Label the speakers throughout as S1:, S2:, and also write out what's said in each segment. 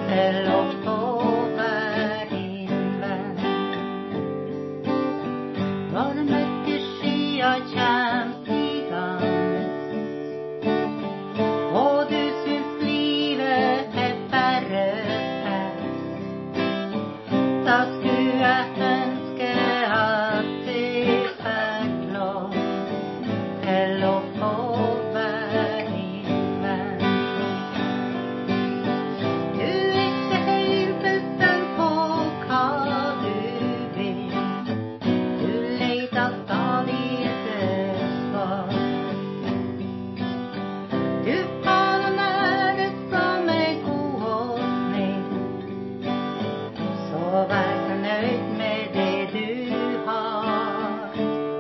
S1: til å få være din venn. Når mørke skyer kjem stigende, og du syns livet bare pest, da skulle jeg ønske at du fikk lov til å få være din venn. Du ikke helt bestemt på hva du vil, du leter stadig etter svar. Du har noe nære som god og snill, så vær fornøyd med det du har.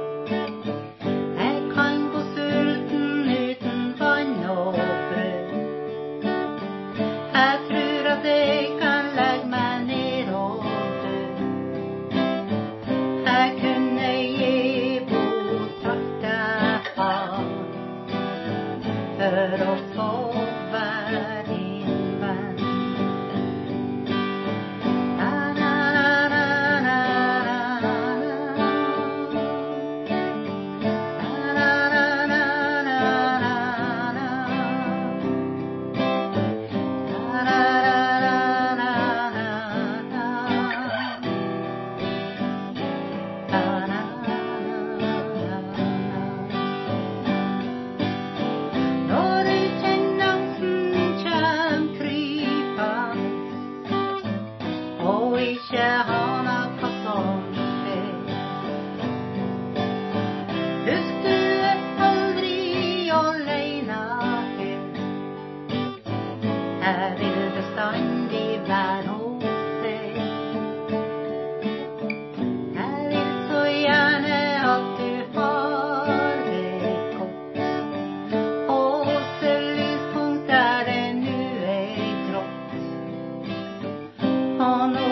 S1: Jeg kan gå sulten uten vann og brød. Jeg tror at jeg kan legge meg ned og dø. Jeg kunne gi bort alt jeg har for å få være din venn. Na, na, na, na, na, na. Na, na, na, na, na, na, na. Na, na, na, na, na, na. Na, na, Når du kjenner angsten kjem krypende, og ikke aner hva som skjer, husk du aldri alene her. Jeg vil bestandig være hos deg. Jeg vil så gjerne at du har det godt, og se lyspunkt der det nu grått. Og nå